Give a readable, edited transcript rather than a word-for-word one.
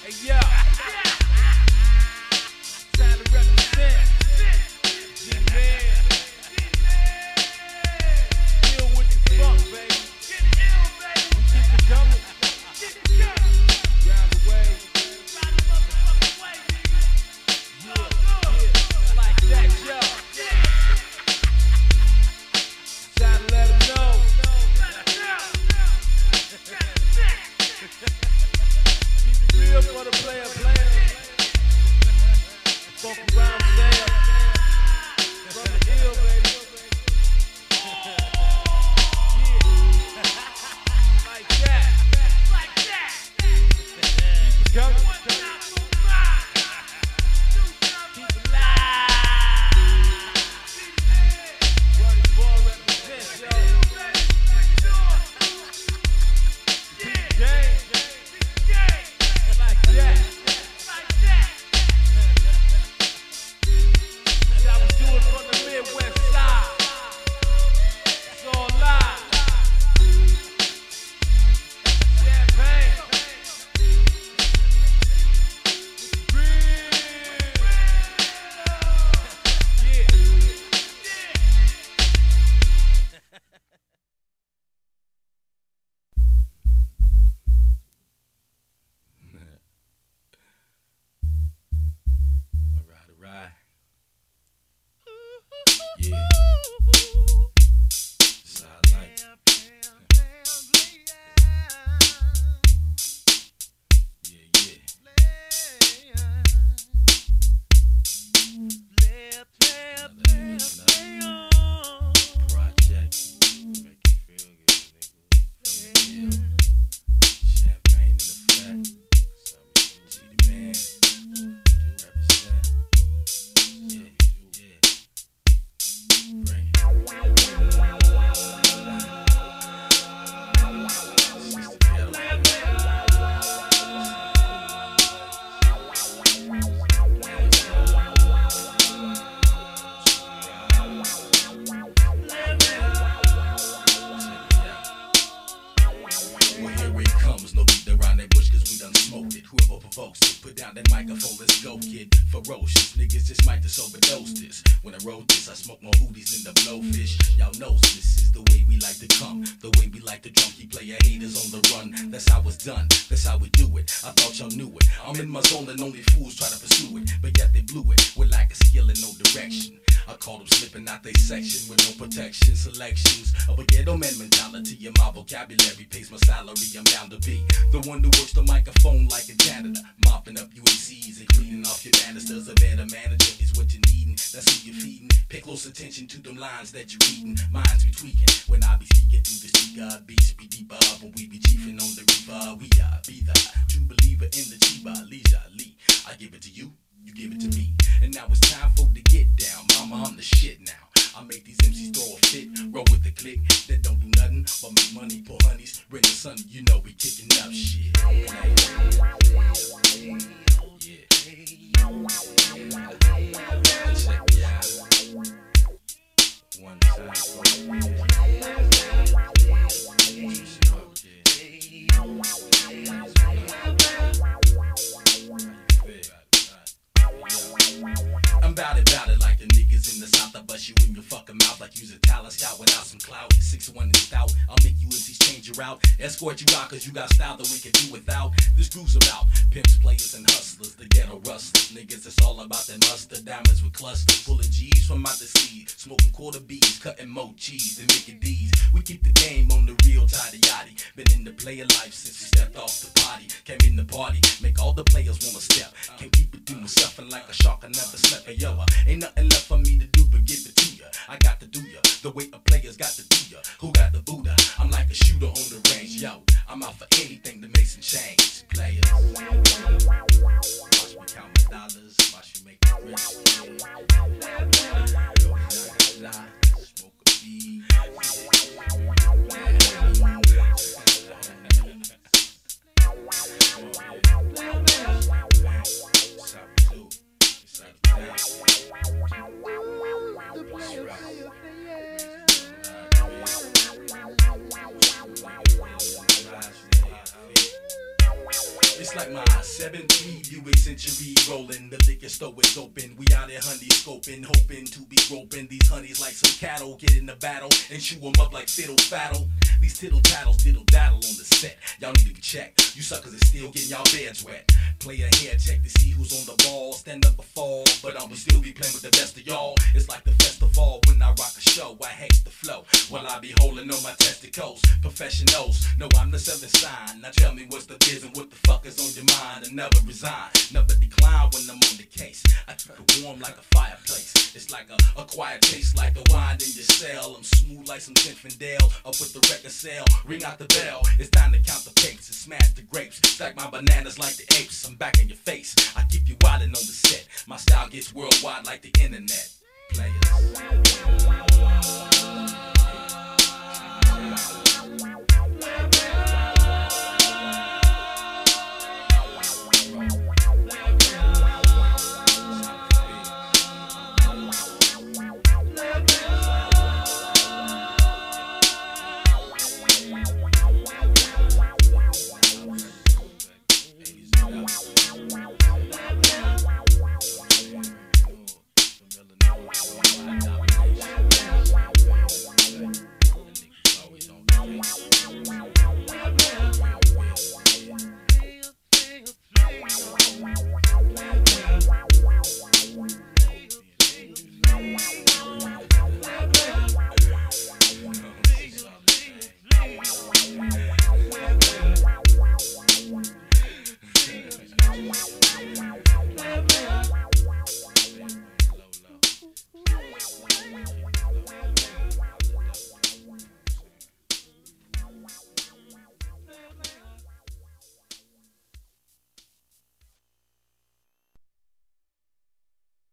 Hey, yo. Time to represent. G-Man. Deal with the funk, baby. We keep it coming. Round the way. Yeah. Like that, yo. Time to let them know. Keep it real for the player. Funky round Sam. From the hill, baby. Yeah. Like that. Keep it coming. Keep it live. What is born represents, yo. Keep it game. Like that. I was doing from the Midwest side. It's all live. Champagne. Real. All right. Yeah. That's how I like it. Project. Make you feel good, nigga. From the hill. Champagne in effect. See the man. You do represent. Yeah, you do. Yeah. Bring it. Well, here it comes, no beat around that bush, cause we done smoked it. Whoever provokes it, put down that microphone, let's go, kid. Ferocious, niggas just might just overdose this. When I wrote this, I smoked more hooties than the blowfish. Y'all know this is the way we like to come, the way we like to drunky player haters on the run. That's how it's done, that's how we do it. I thought y'all knew it. I'm in my zone and only fools try to pursue it, but yet they blew it with lack of skill and no direction. I caught them slipping out they section with no protection. Selections of a ghetto man mentality, and my vocabulary pays my salary. I'm bound to be the one who works the microphone like a janitor, mopping up UACs and cleaning off your banisters. A better manager is what you're needing, that's who you're feeding. Pay close attention to them lines that you're reading. Minds be tweaking when I be speaking through the speaker. Beats be deeper when we be chiefing on the reaper. We be the true believer in the chiba leisurely. I give it to you, you give it to me. And now it's time for to get down. Mama, I'm the shit now. I make these MCs throw a fit, roll with the click that don't do nothing but make money, pour honeys, bring the sun. You know we kicking up shit. Yeah. Check it out. One time. I'm bout it like the niggas in the south. I bust you in your fucking mouth like you's a talent scout without some clout. 6'1" and stout, I'll make you MCs change your route. Escort you out cause you got style that we can do without. This groove's about pimps, players, and hustlers. The ghetto rustlers, niggas, it's all about that mustard. Diamonds with clusters, pulling G's from out the seed. Smoking quarter B's, cutting more cheese and making D's. We keep the game on the real tidy yachty. Been in the player life since we stepped off the potty. Came in the party, make all the players wanna step. Can't keep it to myself and like a shark, I never slept. Hey, yo, ain't nothing left for me to do but give it to ya. I got to do ya, the way a player's got to do ya. Who got the Buddha? I'm like a shooter on the range, yo. I'm out for anything to make some change. Players, watch me count my dollars, watch me make it rich. Smoke a weed. like my 7-speed Buick Century rolling. The liquor store is open. We out here honey scoping, hoping to be roping these honeys like some cattle. Get in the battle and chew them up like fiddle faddle. These tittle tattles diddle daddle on the set. Y'all need to be checked. You suckers is still getting y'all beds wet. Play a hair check to see who's on the ball. Stand up or fall, but I'ma still be playing with the best of y'all. It's like the festival when I rock a show. I hate the flow while I be holding on my testicles. Professionals know I'm the selling sign. Now tell me what's the biz and what the fuck is on your mind. And never resign, never decline when I'm on the case. I keep it warm like a fireplace. It's like a quiet taste like the wine in your cell. I'm smooth like some Zinfandel. Up with the record sale, ring out the bell. It's time to count the papes and smash the grapes. Stack my bananas like the apes. I'm back in your face. I keep you wildin' on the set. My style gets worldwide like the internet. Players.